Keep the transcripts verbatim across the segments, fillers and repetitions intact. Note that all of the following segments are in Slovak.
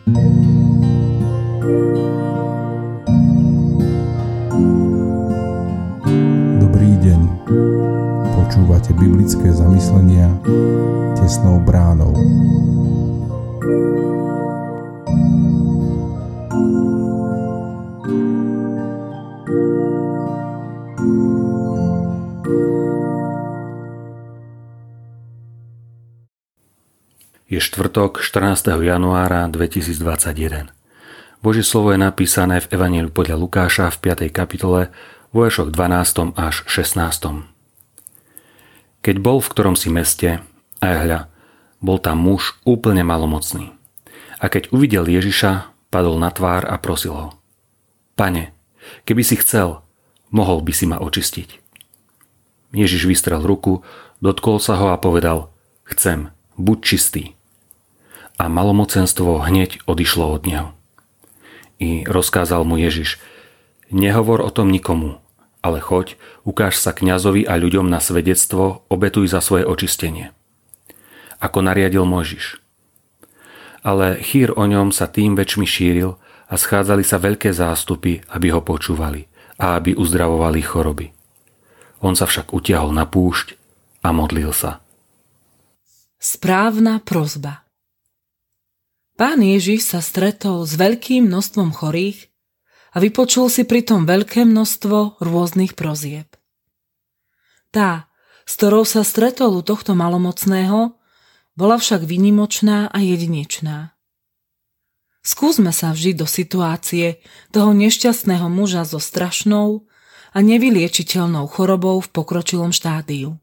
Dobrý deň. Počúvate biblické zamyslenia Tesnou bránou. Je štvrtok, štrnásteho januára dvetisícdvadsaťjeden. Božie slovo je napísané v Evanjeliu podľa Lukáša v piatej kapitole vo veršoch dvanástom až šestnástom. Keď bol v ktorom si meste, a hľa, bol tam muž úplne malomocný. A keď uvidel Ježiša, padol na tvár a prosil ho: Pane, keby si chcel, mohol by si ma očistiť. Ježiš vystrel ruku, dotkol sa ho a povedal: Chcem, buď čistý. A malomocenstvo hneď odišlo od neho. I rozkázal mu Ježiš: Nehovor o tom nikomu, ale choď, ukáž sa kňazovi a ľuďom na svedectvo, obetuj za svoje očistenie. Ako nariadil Mojžiš. Ale chýr o ňom sa tým väčšmi šíril a schádzali sa veľké zástupy, aby ho počúvali a aby uzdravovali choroby. On sa však utiahol na púšť a modlil sa. Správna prosba. Pán Ježiš sa stretol s veľkým množstvom chorých a vypočul si pritom veľké množstvo rôznych prosieb. Tá, s ktorou sa stretol u tohto malomocného, bola však výnimočná a jedinečná. Skúsme sa vžiť do situácie toho nešťastného muža so strašnou a nevyliečiteľnou chorobou v pokročilom štádiu.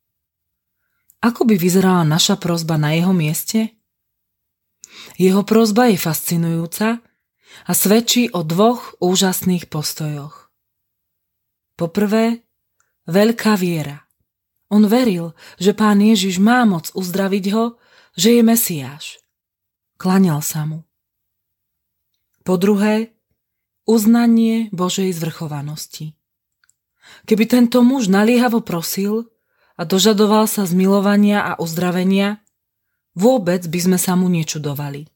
Ako by vyzerala naša prosba na jeho mieste? Jeho prosba je fascinujúca a svedčí o dvoch úžasných postojoch. Poprvé, veľká viera. On veril, že Pán Ježiš má moc uzdraviť ho, že je Mesiáš. Klaňal sa mu. Po druhé, uznanie Božej zvrchovanosti. Keby tento muž naliehavo prosil a dožadoval sa zmilovania a uzdravenia, vôbec by sme sa mu nečudovali.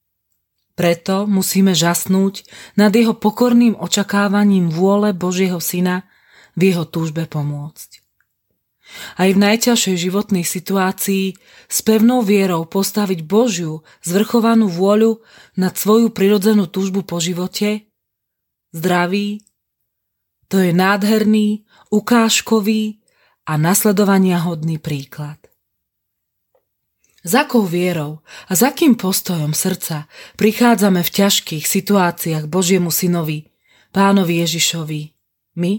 Preto musíme žasnúť nad jeho pokorným očakávaním vôle Božieho Syna v jeho túžbe pomôcť. Aj v najťažšej životnej situácii s pevnou vierou postaviť Božiu zvrchovanú vôľu nad svoju prirodzenú túžbu po živote, zdraví, to je nádherný, ukážkový a nasledovania hodný príklad. S akou vierou a s akým postojom srdca prichádzame v ťažkých situáciách Božiemu Synovi, Pánovi Ježišovi, my?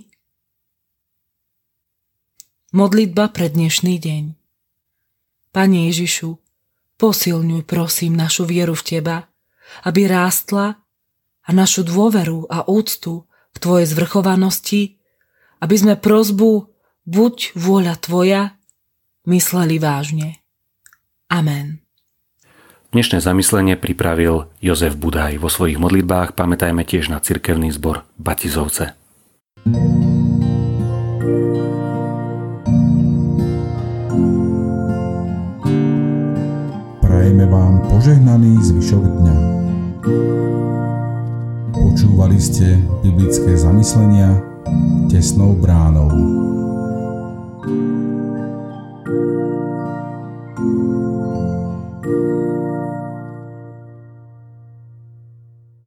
Modlitba pre dnešný deň. Pane Ježišu, posilňuj prosím našu vieru v Teba, aby rástla, a našu dôveru a úctu v Tvojej zvrchovanosti, aby sme prosbu buď vôľa Tvoja mysleli vážne. Amen. Dnešné zamyslenie pripravil Jozef Budaj. Vo svojich modlitbách pamätajme tiež na cirkevný zbor Batizovce. Prajeme vám požehnaný zvyšok dňa. Počúvali ste biblické zamyslenia Tesnou bránou.